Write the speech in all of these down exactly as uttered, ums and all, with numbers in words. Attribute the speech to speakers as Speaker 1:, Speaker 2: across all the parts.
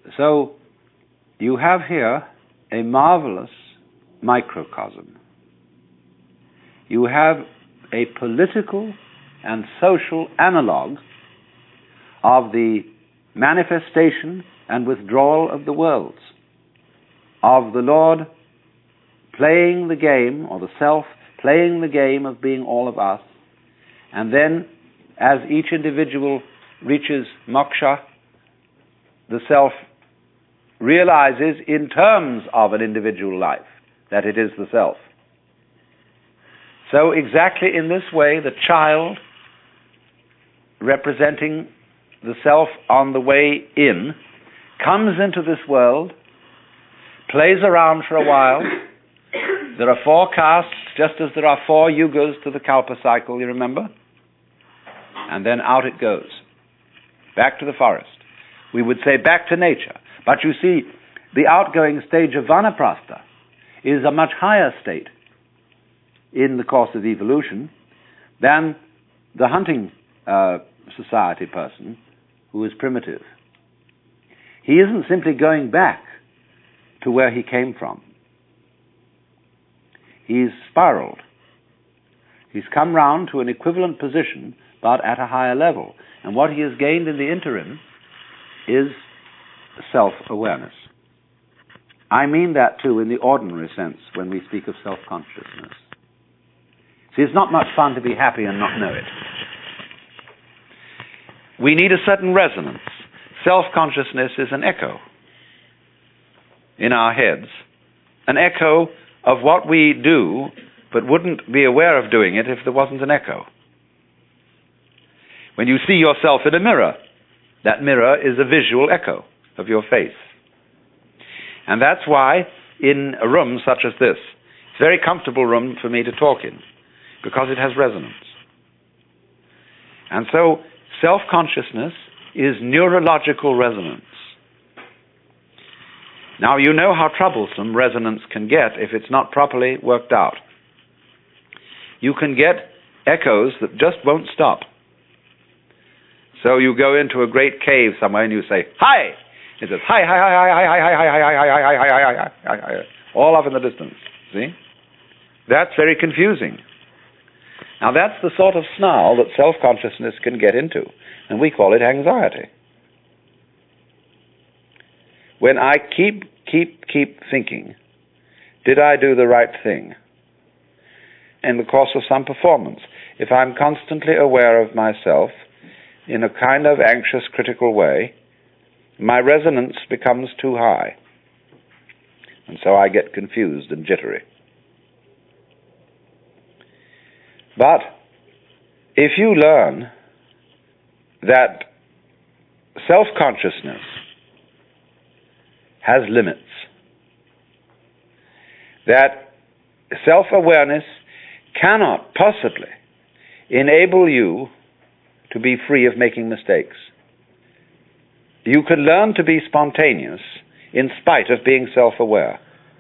Speaker 1: So you have here a marvelous microcosm. You have a political and social analog of the manifestation and withdrawal of the worlds, of the Lord playing the game, or the self playing the game of being all of us, and then as each individual reaches moksha, the self realizes in terms of an individual life that it is the self. So exactly in this way, the child, representing the self on the way in, comes into this world, plays around for a while. There are four castes, just as there are four yugas to the Kalpa cycle, you remember? And then out it goes. Back to the forest. We would say back to nature. But you see, the outgoing stage of Vanaprastha is a much higher state in the course of evolution than the hunting uh, society person who is primitive. He isn't simply going back to where he came from. He's spiraled. He's come round to an equivalent position, but at a higher level. And what he has gained in the interim is self-awareness. I mean that too in the ordinary sense when we speak of self-consciousness. See, it's not much fun to be happy and not know it. We need a certain resonance. Self-consciousness is an echo in our heads, an echo of what we do, but wouldn't be aware of doing it if there wasn't an echo. When you see yourself in a mirror, that mirror is a visual echo of your face. And that's why in a room such as this, it's a very comfortable room for me to talk in, because it has resonance. And so self-consciousness is neurological resonance. Now you know how troublesome resonance can get if it's not properly worked out. You can get echoes that just won't stop. So you go into a great cave somewhere and you say, "Hi!" It says, "Hi, hi, hi, hi, hi, hi, hi, hi, hi, hi, hi, hi, hi, hi, hi," all up in the distance. See? That's very confusing. Now that's the sort of snarl that self-consciousness can get into, and we call it anxiety. When I keep, keep, keep thinking, did I do the right thing? In the course of some performance, if I'm constantly aware of myself in a kind of anxious, critical way, my resonance becomes too high. And so I get confused and jittery. But if you learn that self-consciousness has limits, that self-awareness cannot possibly enable you to be free of making mistakes. You can learn to be spontaneous in spite of being self-aware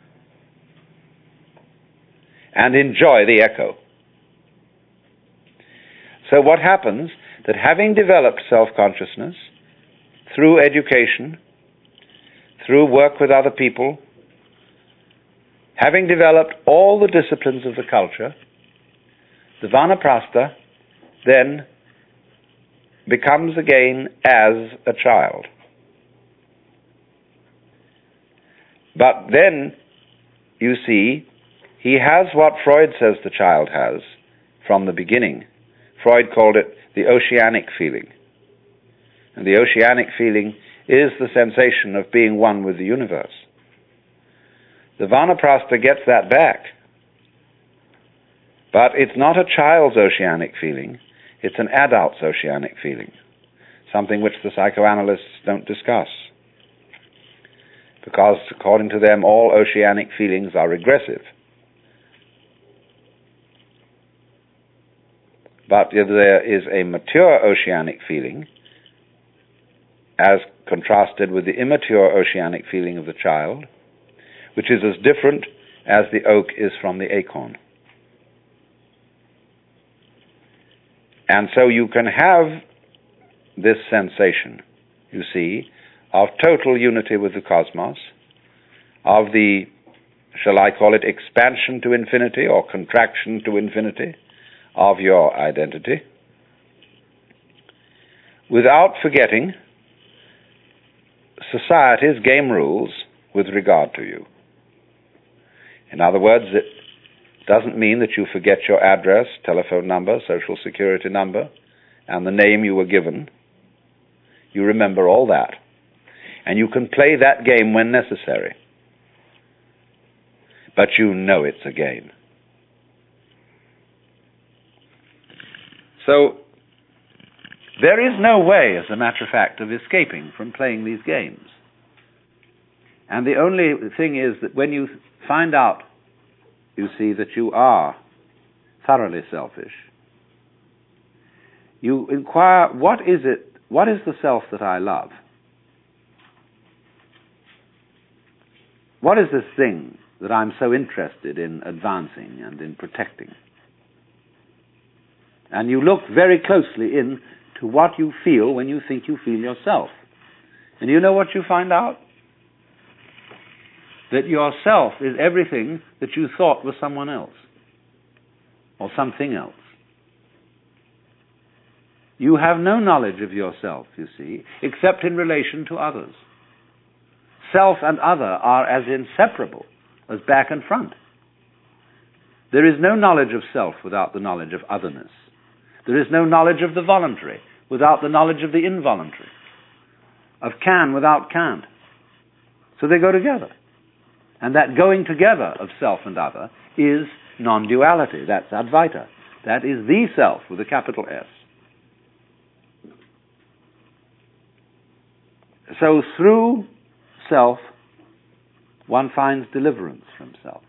Speaker 1: and enjoy the echo. So what happens, that having developed self-consciousness through education, through work with other people, having developed all the disciplines of the culture, the Vanaprastha then becomes again as a child. But then, you see, he has what Freud says the child has from the beginning. Freud called it the oceanic feeling. And the oceanic feeling is the sensation of being one with the universe. The Vanaprastha gets that back. But it's not a child's oceanic feeling, it's an adult's oceanic feeling, something which the psychoanalysts don't discuss. Because, according to them, all oceanic feelings are regressive. But there is a mature oceanic feeling, as contrasted with the immature oceanic feeling of the child, which is as different as the oak is from the acorn. And so you can have this sensation, you see, of total unity with the cosmos, of the, shall I call it, expansion to infinity or contraction to infinity of your identity, without forgetting society's game rules with regard to you. In other words, it doesn't mean that you forget your address, telephone number, social security number, and the name you were given. You remember all that. And you can play that game when necessary. But you know it's a game. So, there is no way, as a matter of fact, of escaping from playing these games. And the only thing is that when you find out, you see, that you are thoroughly selfish, you inquire, what is it, what is the self that I love? What is this thing that I'm so interested in advancing and in protecting? And you look very closely in to what you feel when you think you feel yourself. And you know what you find out? That yourself is everything that you thought was someone else or something else. You have no knowledge of yourself, you see, except in relation to others. Self and other are as inseparable as back and front. There is no knowledge of self without the knowledge of otherness. There is no knowledge of the voluntary without the knowledge of the involuntary, of can without can't. So they go together. And that going together of self and other is non-duality. That's Advaita. That is the self with a capital S. So through self, one finds deliverance from self.